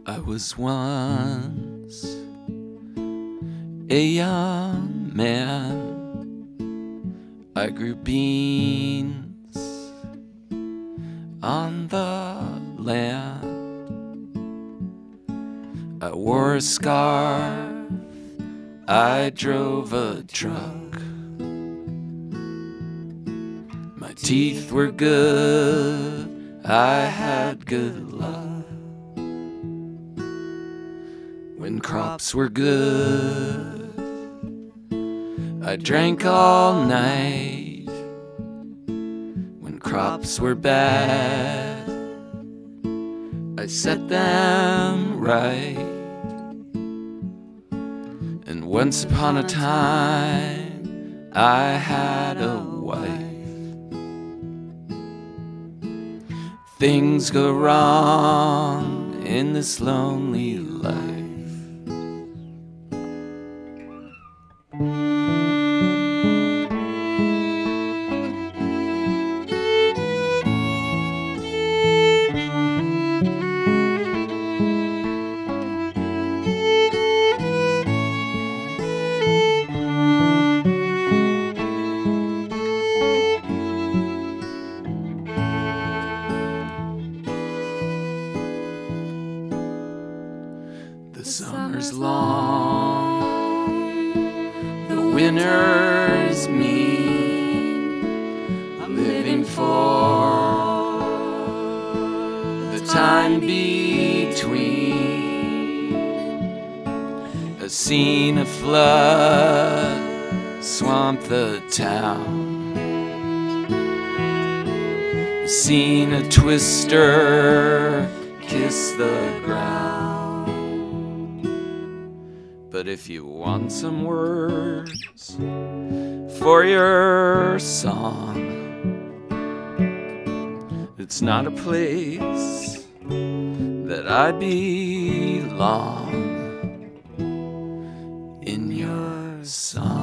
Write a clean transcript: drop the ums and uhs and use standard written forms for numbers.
I was once a young man. I grew beans on the land. I wore a scarf, I drove a truck. My teeth were good, I had good luck. When crops were good, I drank all night. When crops were bad, I set them right. And once upon a time, I had a wife. Things go wrong in this lonely life. The summer's long, the winter's mean. I'm living for the time between. A scene of flood swamped the town. A scene of twister kissed the ground. But if you want some words for your song, it's not a place that I belong in your song.